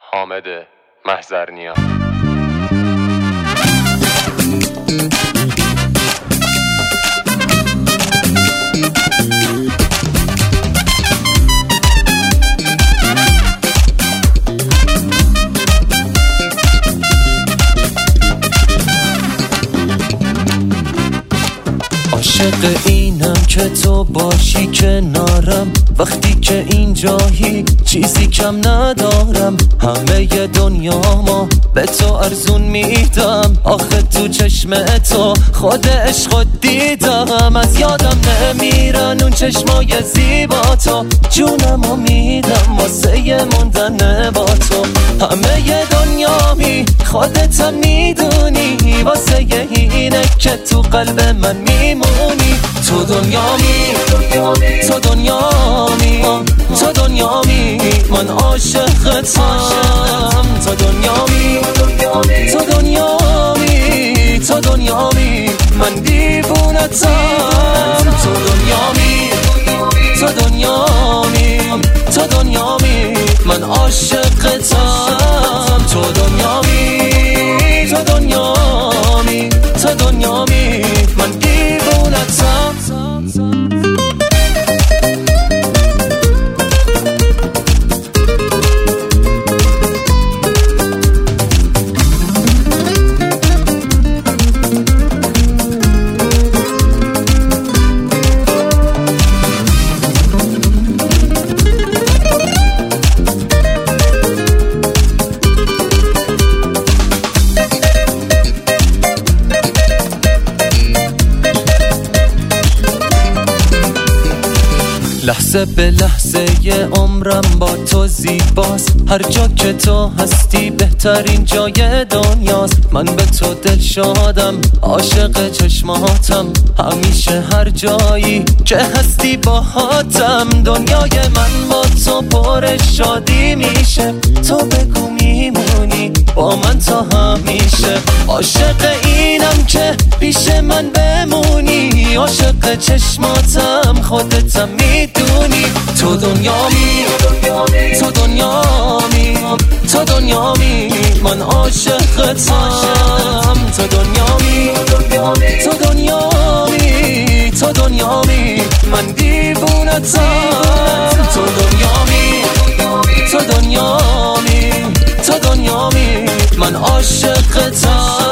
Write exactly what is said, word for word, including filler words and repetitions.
حامد محضرنیا. عاشق اینم که تو باشی کنارم، وقتی که اینجایی چیزی کم ندارم. همه دنیا ما به تو ارزون میدم، آخه تو چشم تو خود عشق دیدم. از یادم نمیرن اون چشمای زیبا تو، جونمو میدم واسه موندن با تو. همه دنیا می خودت میدونی، واسه اینه که تو قلب من میمونی. تو دنیا می تو دنیا می تو دنیا می من عاشقتم. تو دنیا می تو دنیا می تو دنیا می من دیوونتم. تو دنیا می تو دنیا می تو دنیا می من عاشقتم. تو دنیا می تو دنیا می تو دنیا می من دیوونتم. لحظه به لحظه ی عمرم با تو زیباست، هر جا که تو هستی بهترین جای دنیاست. من به تو دل شادم، عاشق چشماتم، همیشه هر جایی که هستی باهاتم. دنیای من با تو پر شادی میشه، تو بگو میمونی با من تا همیشه. عاشق اینم که پیش من بمونی، عاشق چشماتم خودتم میدونی. تو دنیا می تو دنیا می تو دنیا می من عاشقتم. تو دنیا می تو دنیا می تو دنیا می من دیوونتم. تو دنیا می تو دنیا می تو دنیا می من عاشقتم.